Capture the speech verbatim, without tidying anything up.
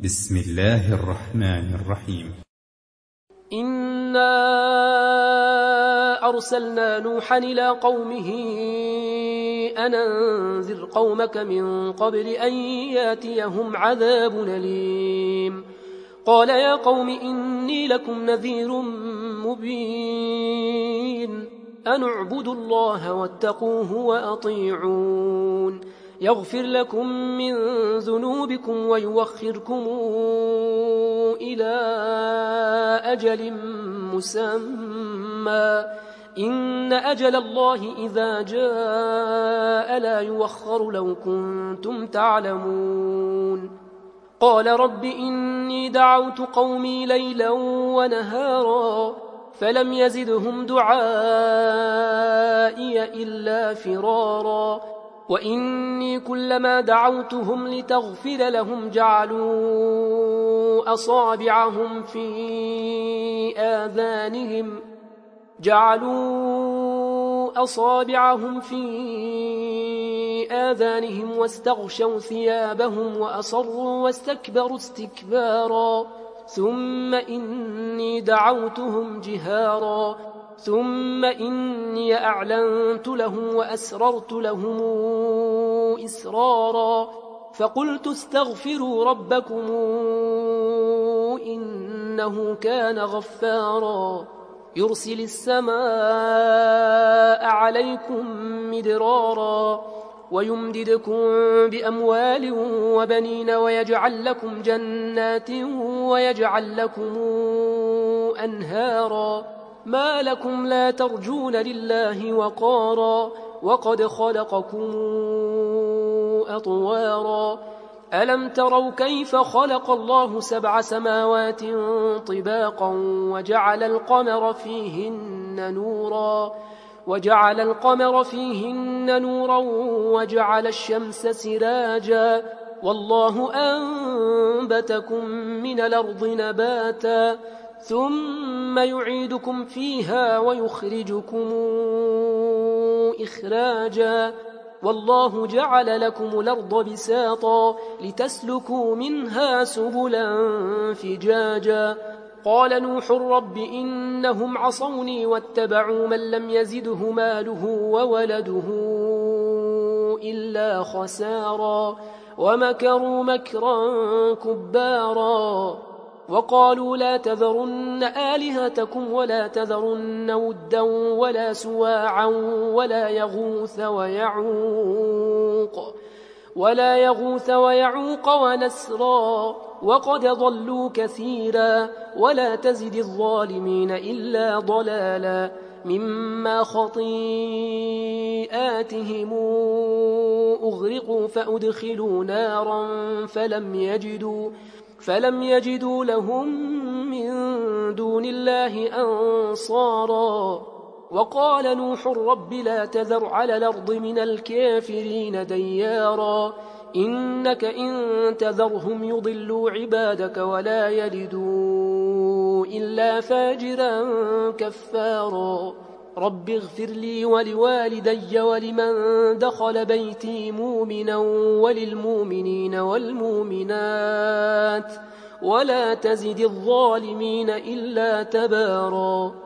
بسم الله الرحمن الرحيم. إنا أرسلنا نوحا إلى قومه أن أنذر قومك من قبل أن ياتيهم عذاب أليم. قال يا قوم إني لكم نذير مبين أن اعبدوا الله واتقوه وأطيعون يغفر لكم من ذنوبكم ويوخركم إلى أجل مسمى إن أجل الله إذا جاء لا يوخر لو كنتم تعلمون. قال رب إني دعوت قومي ليلا ونهارا فلم يزدهم دعائي إلا فرارا وإني كلما دعوتهم لتغفر لهم جعلوا أصابعهم في آذانهم جعلوا أصابعهم في آذانهم واستغشوا ثيابهم وأصروا واستكبروا استكبارا ثم إني دعوتهم جهارا ثم إني أعلنت لهم وأسررت لهم إسرارا فقلت استغفروا ربكم إنه كان غفارا يرسل السماء عليكم مدرارا ويمددكم بأموال وبنين ويجعل لكم جنات ويجعل لكم أنهارا ما لكم لا ترجون لله وقارا وقد خلقكم أطوارا ألم تروا كيف خلق الله سبع سماوات طباقا وجعل القمر فيهن نورا وجعل القمر فيهن نورا وجعل الشمس سراجا والله أنبتكم من الأرض نباتا ثم يعيدكم فيها ويخرجكم إخراجا والله جعل لكم الأرض بساطا لتسلكوا منها سبلا فجاجا قال نوح رب إنهم عصوني واتبعوا من لم يزده ماله وولده إلا خسارا ومكروا مكرا كبارا وقالوا لا تذرن آلهتكم ولا تذرن ودا ولا سواعا ولا يغوث ويعوق ولا يغوث ويعوق ونسرا وقد ضلوا كثيرا ولا تزد الظالمين إلا ضلالا مما خطيئاتهم أغرقوا فأدخلوا نارا فلم يجدوا فلم يجدوا لهم من دون الله أنصارا وقال نوح رب لا تذر على الأرض من الكافرين ديارا إنك إن تذرهم يضلوا عبادك ولا يلدوا إلا فاجرا كفارا رب اغفر لي ولوالدي ولمن دخل بيتي مؤمنا وللمؤمنين والمؤمنات ولا تزد الظالمين إلا تبارا.